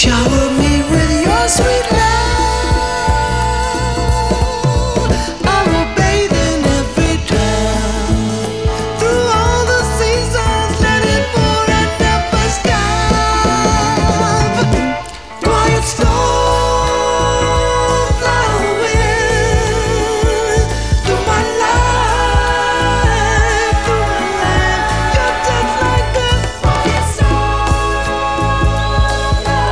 Shower me with your sweet love. I will bathe in every drop. Through all the seasons, let it pour and never stop. Quiet storm, fly wind through my life, through my life. Your touch like the quiet storm, fly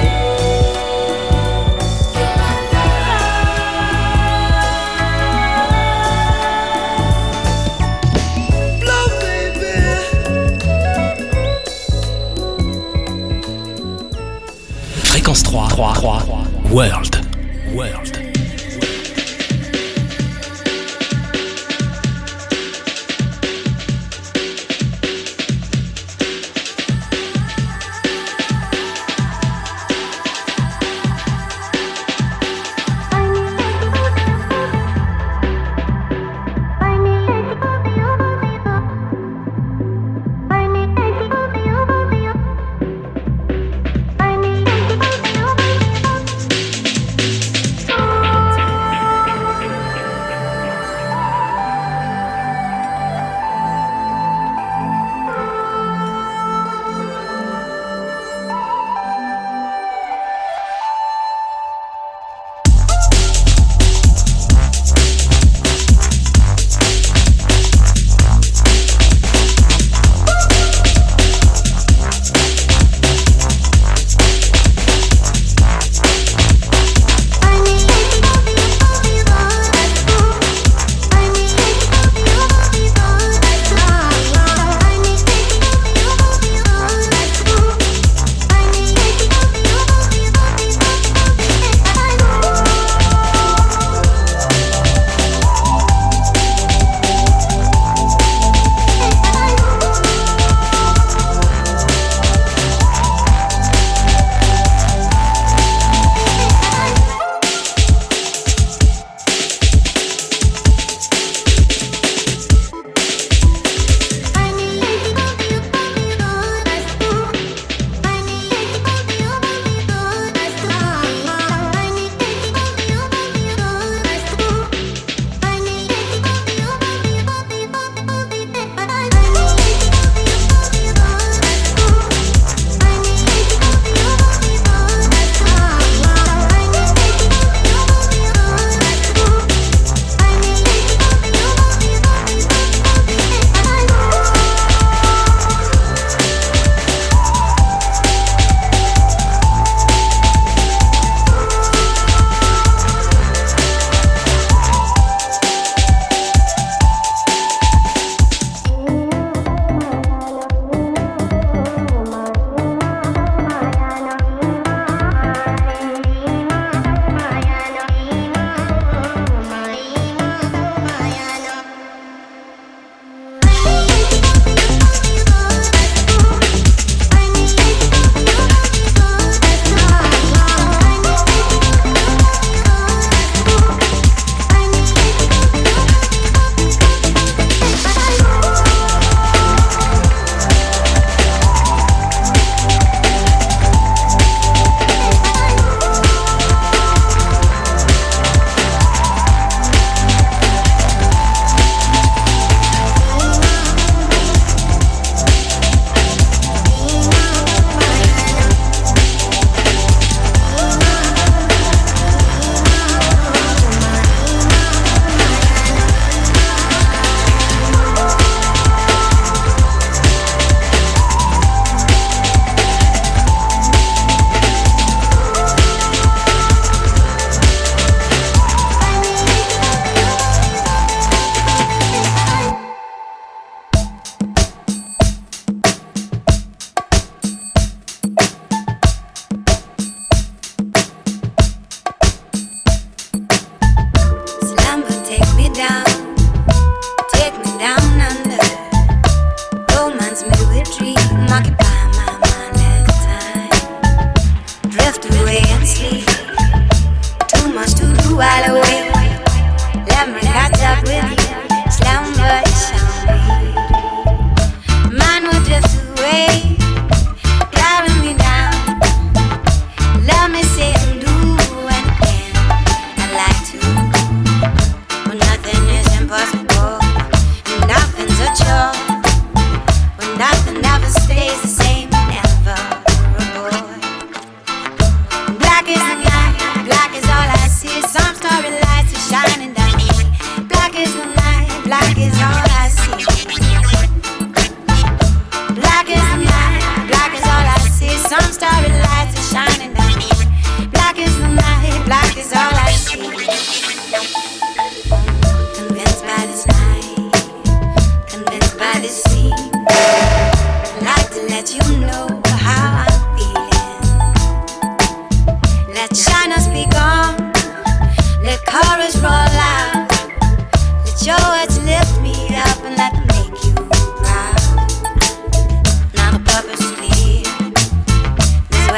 wind through my life. Blow, baby. Fréquence 3, World. World. I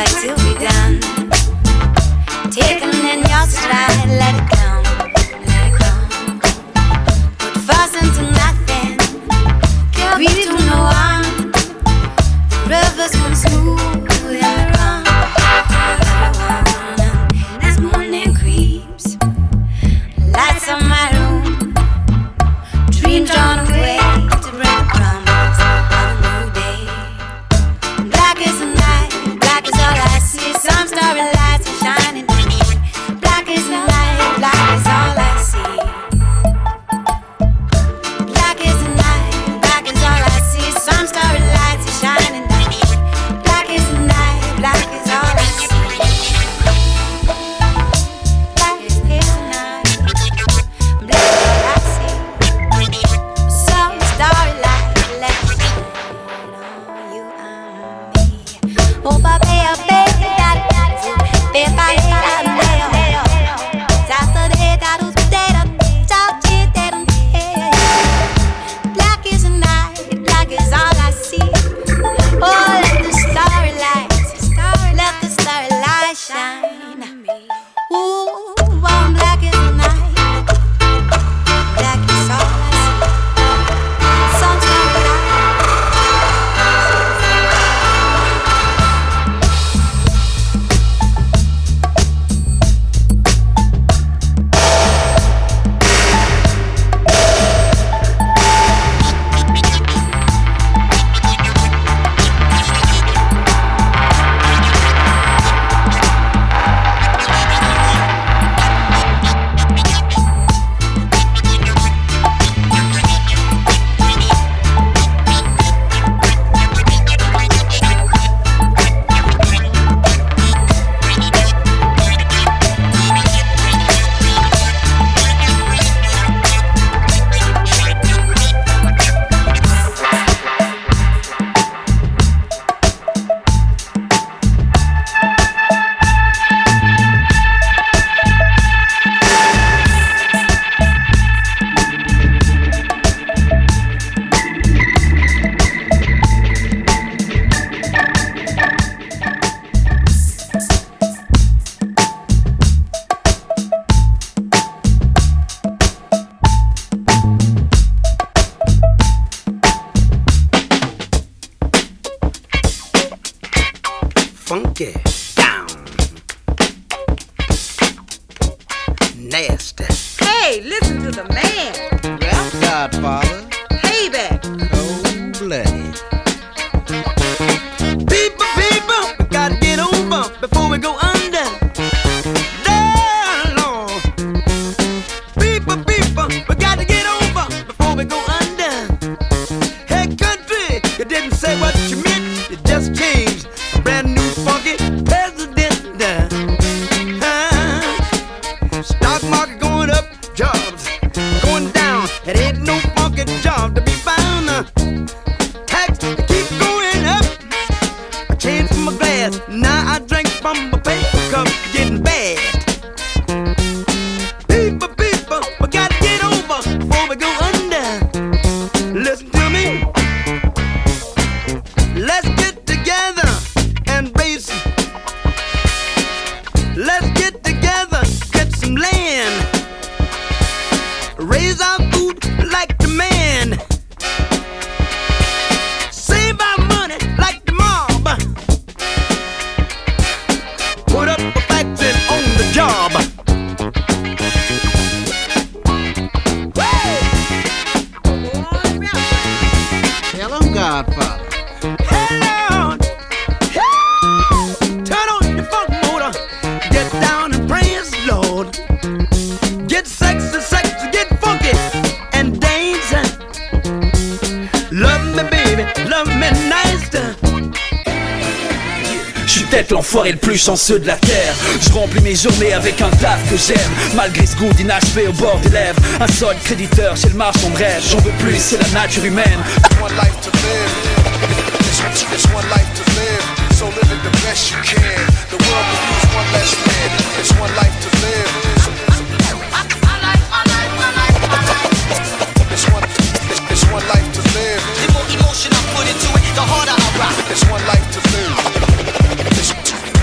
work to be done. Taking in your stride, let it come, let it come. Put fuss into nothing, greedy to no one. The rivers run smooth and run everyone. As morning creeps, lights on my room, dreams drawn away to break the promise of a new day. Black is the night, black is all I see. Some starry lights are shining down. Black is the night, black is all I see. Black is the night, black is all I see. Some starry lights are shining down. Black is the night, black is all I see. Black is the night, black is all I see. Some starry light, let's shine on you and me. Oh, baby, baby, black is the night, black is all I see. Oh, let the starry light shine. Ooh, oh, black is the night, black is all I see. Some starry light. Funky down, nasty. Hey, listen to the man. Rap Godfather, Payback. cold-blooded. People, people, we gotta get over before we go under. Damn, Lord. People, people, we gotta get over before we go under. Hey, country, you didn't say what you meant, you just changed. A brand new funky president. Stock market going up, jobs going down. It ain't no funky job to be found. Tax keep going up. I changed from my glass, now I drink from my paper cup. Getting bad. People, people, we gotta get over before we go under. Listen to me. Let's get together and raise. Let's get together, get some land. Raise our food like the man. Save our money like the mob. Put up a factory on the job. Hello, Godfather. Hello. Turn on your funk motor. Get down and praise the Lord. Get sexy, sexy, get funky and dance. Love me, baby, love me nice. Je suis peut-être l'enfoiré le plus chanceux de la terre. Je remplis mes journées avec un taf que j'aime, malgré ce goût d'inachevé au bord des lèvres. Un solde créditeur chez le marchand de rêve. J'en veux plus, c'est la nature humaine. One life to live. It's one life to live. So live it the best you can. The world will use one less man. It's one life to live. It's one life to live. The more emotion I put into it, the harder I rock. It's one life to live.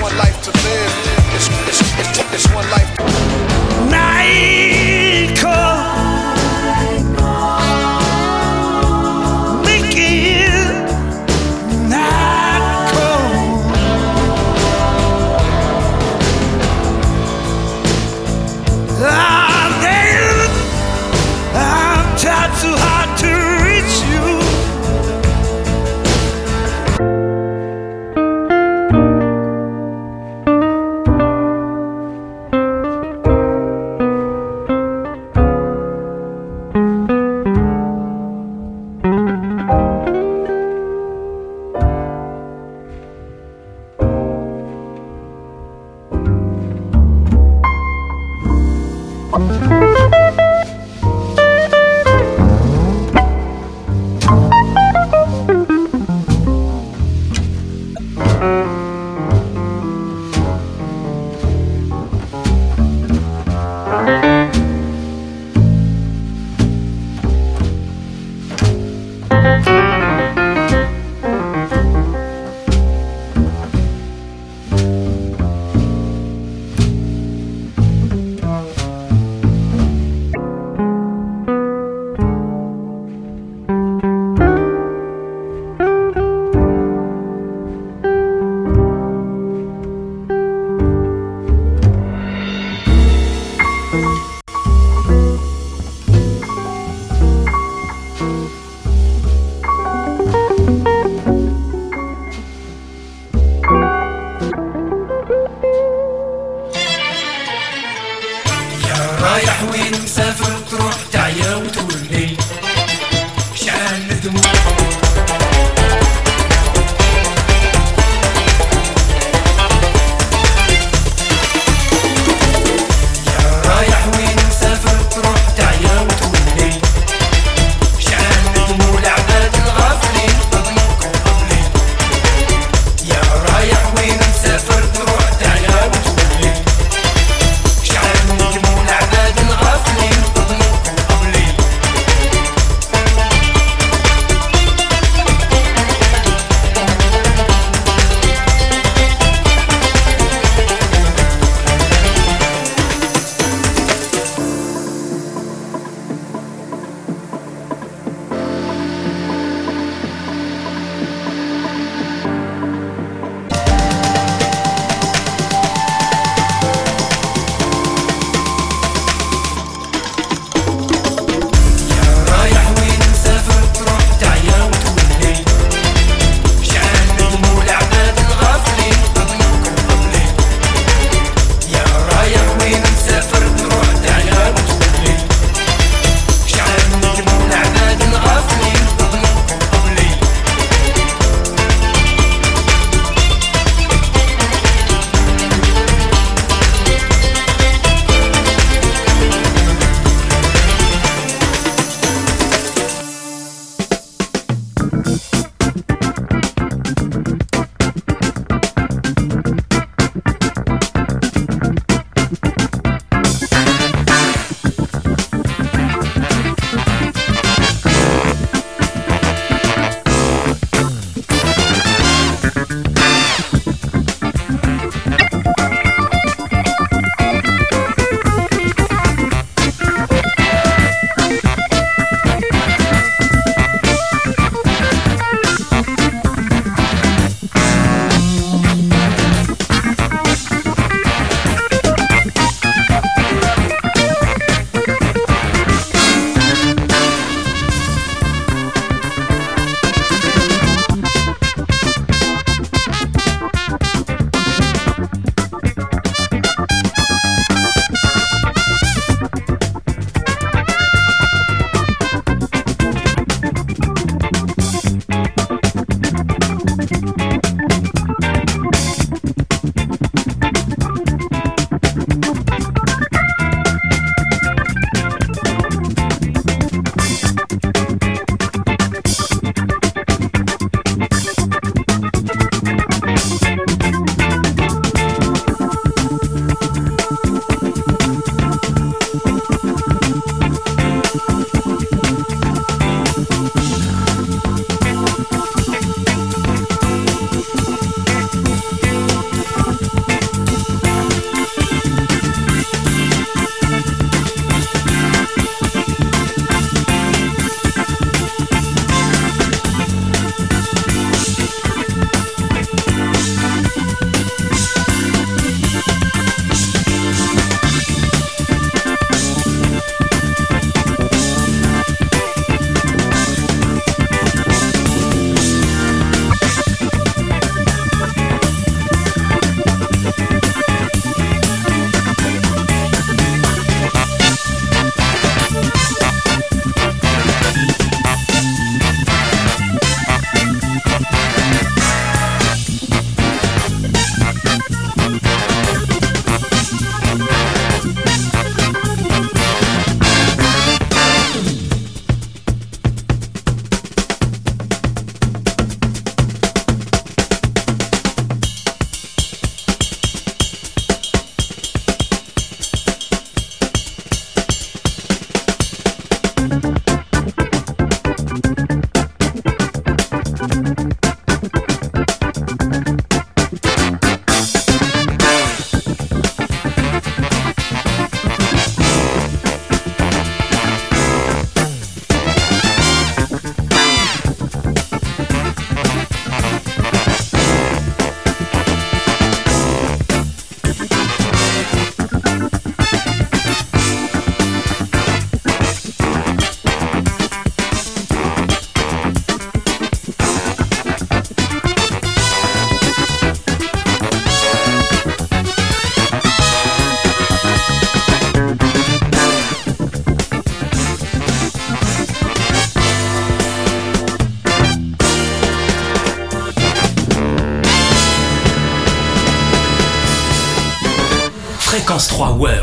Fréquence 3 World.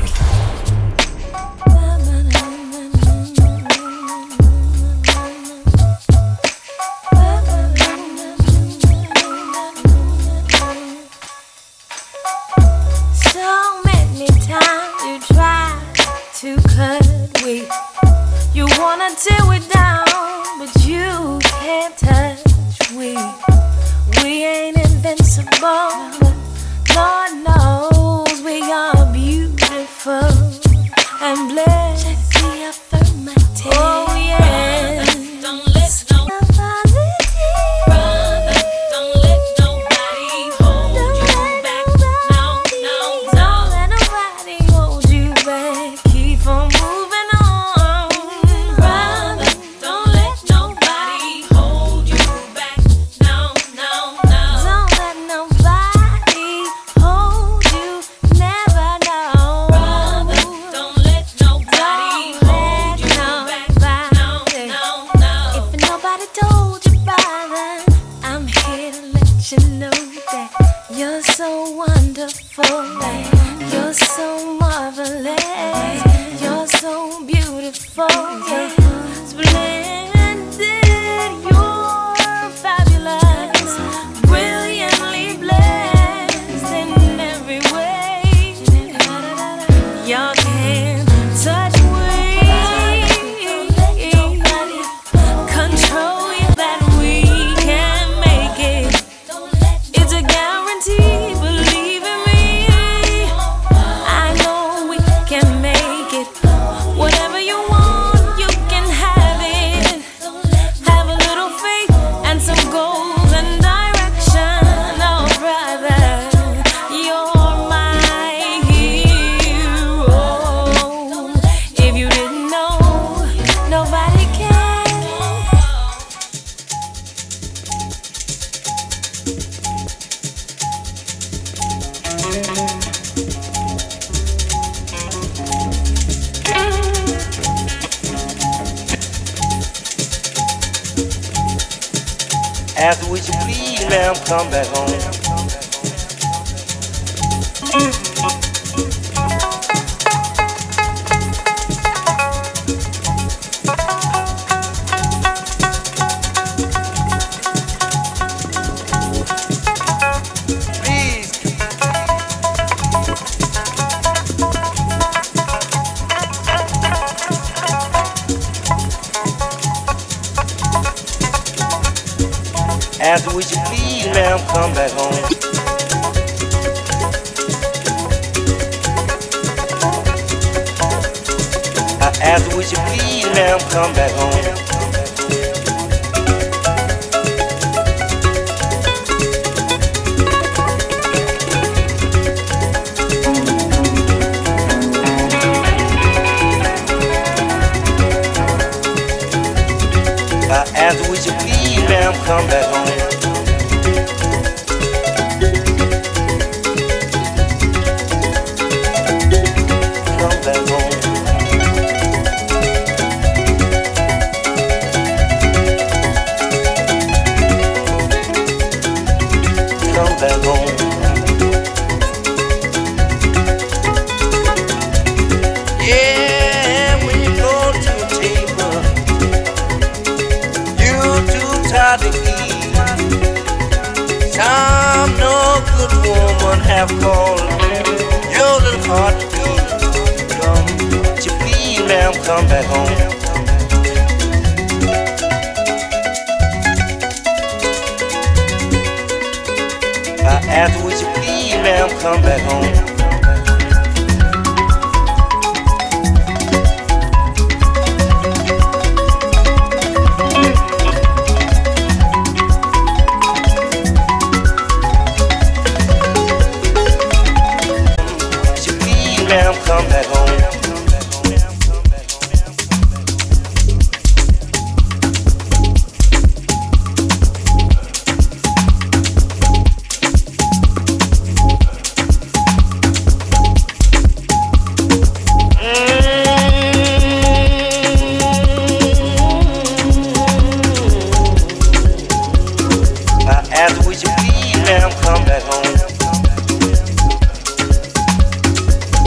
Till we're down, but you can't touch we ain't invincible. Lord knows we are beautiful and blessed. Check the affirmative. Oh yes. Don't let no brother, don't let nobody hold you back. No, no, don't let nobody hold you back. Keep on moving. After would you please, ma'am, come back home? After would you please, ma'am, come back home? After would you please, ma'am, come back home? After would you please, ma'am, come back home? Come back home. Come back home. Yeah, when you go to a table, you're too tired to eat. Some no good woman have called your little heart to beat. Come, would you please, ma'am, come back home? After would you please, ma'am, come back home? Come back home. After would you please, ma'am, come back home?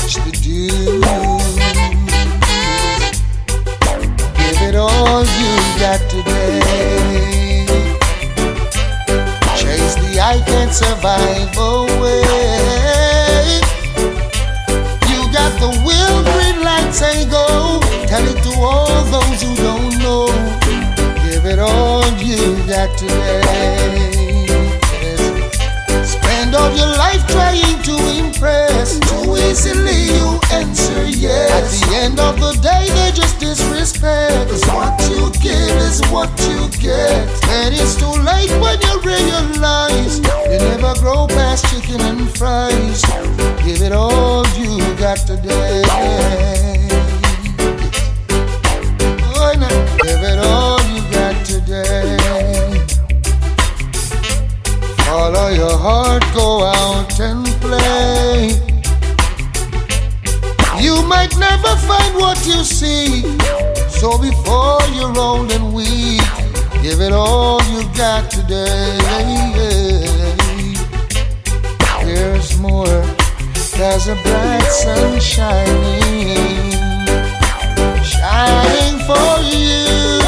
watch the dew. Give it all you got today. Chase the I can't survive away. You got the will, green light, say go. Tell it to all those who don't know. Give it all you got today. Spend all your life trying to impress. Too easily you answer yes. At the end of the day they just disrespect. 'Cause what you give is what you get. And it's too late when you realize you never grow past chicken and fries. Give it all you got today. Oh, now, give it all you got today. Follow your heart, go out and play. You might never find what you seek, so before you're old and weak, give it all you got today. There's more, there's a bright sun shining for you.